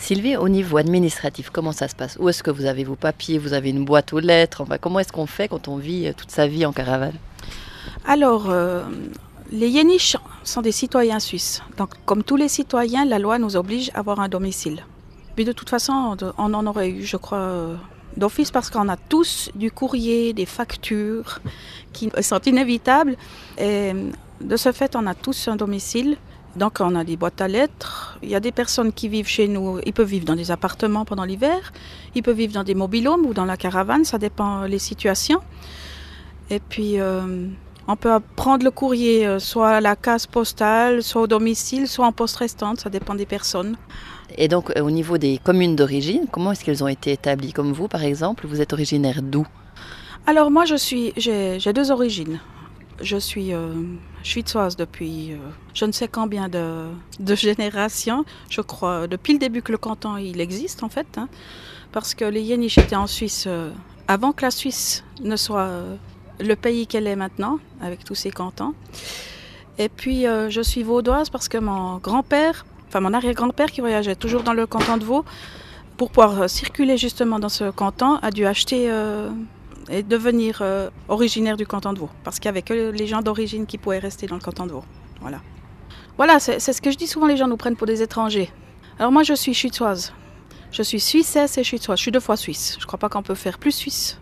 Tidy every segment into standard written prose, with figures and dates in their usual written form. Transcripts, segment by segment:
Sylvie, au niveau administratif, comment ça se passe? Où est-ce que vous avez vos papiers? Vous avez une boîte aux lettres? Enfin, comment est-ce qu'on fait quand on vit toute sa vie en caravane? Alors, les Yéniches sont des citoyens suisses. Donc, comme tous les citoyens, la loi nous oblige à avoir un domicile. Puis de toute façon, on en aurait eu, je crois, d'office parce qu'on a tous du courrier, des factures qui sont inévitables. Et de ce fait, on a tous un domicile. Donc on a des boîtes à lettres. Il y a des personnes qui vivent chez nous. Ils peuvent vivre dans des appartements pendant l'hiver. Ils peuvent vivre dans des mobil-homes ou dans la caravane. Ça dépend des situations. Et puis on peut prendre le courrier soit à la case postale, soit au domicile, soit en poste restante. Ça dépend des personnes. Et donc, au niveau des communes d'origine, comment est-ce qu'elles ont été établies? Comme vous, par exemple, vous êtes originaire d'où? Alors moi, j'ai deux origines. Je suis schwitzoise depuis je ne sais combien de générations. Je crois depuis le début que le canton il existe en fait. Parce que les Yéniches étaient en Suisse avant que la Suisse ne soit le pays qu'elle est maintenant, avec tous ses cantons. Et puis je suis vaudoise parce que mon arrière-grand-père qui voyageait toujours dans le canton de Vaud, pour pouvoir circuler justement dans ce canton, a dû acheter et devenir originaire du canton de Vaud. Parce qu'il n'y avait que les gens d'origine qui pouvaient rester dans le canton de Vaud. Voilà, c'est ce que je dis souvent, les gens nous prennent pour des étrangers. Alors moi je suis schwitzoise. Je suis suissesse et schwitzoise. Je suis 2 fois suisse. Je ne crois pas qu'on peut faire plus suisse.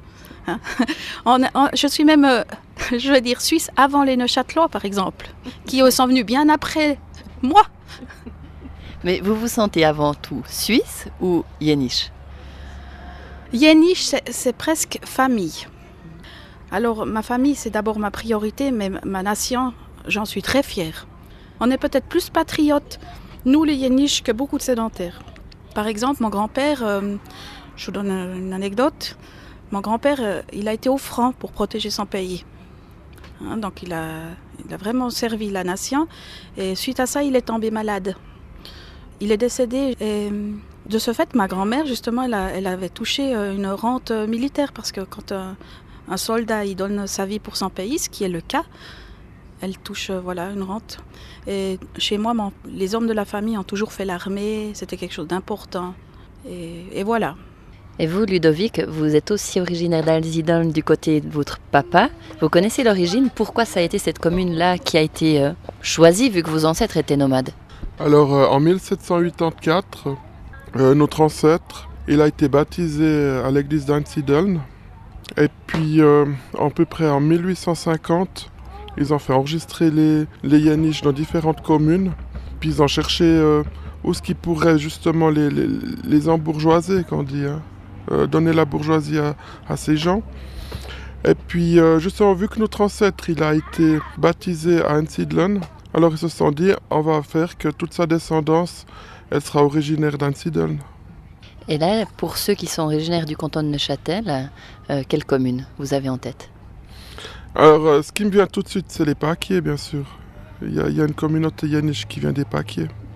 Je suis même, je veux dire, suisse avant les Neuchâtelois par exemple, qui sont venus bien après moi. Mais vous vous sentez avant tout suisse ou yéniche? Yéniche, c'est presque famille. Alors, ma famille, c'est d'abord ma priorité, mais ma nation, j'en suis très fière. On est peut-être plus patriotes, nous les Yéniches, que beaucoup de sédentaires. Par exemple, mon grand-père, je vous donne une anecdote, mon grand-père, il a été au front pour protéger son pays. Donc, il a vraiment servi la nation, et suite à ça, il est tombé malade. Il est décédé et de ce fait, ma grand-mère, justement, elle avait touché une rente militaire parce que quand un soldat il donne sa vie pour son pays, ce qui est le cas, elle touche une rente. Et chez moi, les hommes de la famille ont toujours fait l'armée, c'était quelque chose d'important. Et voilà. Et vous, Ludovic, vous êtes aussi originaire d'Alzidon du côté de votre papa. Vous connaissez l'origine? Pourquoi ça a été cette commune-là qui a été choisie vu que vos ancêtres étaient nomades? Alors, en 1784, notre ancêtre, il a été baptisé à l'église d'Einsiedeln. Et puis, à peu près en 1850, ils ont fait enregistrer les Yéniches dans différentes communes. Puis ils ont cherché où ce qui pourrait justement les embourgeoiser, qu'on dit, donner la bourgeoisie à ces gens. Et puis, justement, vu que notre ancêtre, il a été baptisé à Einsiedeln, alors ils se sont dit, on va faire que toute sa descendance, elle sera originaire d'Einsiedeln. Et là, pour ceux qui sont originaires du canton de Neuchâtel, quelle commune vous avez en tête? Alors, ce qui me vient tout de suite, c'est les Paquiers, bien sûr. Il y a une communauté yéniche qui vient des Paquiers.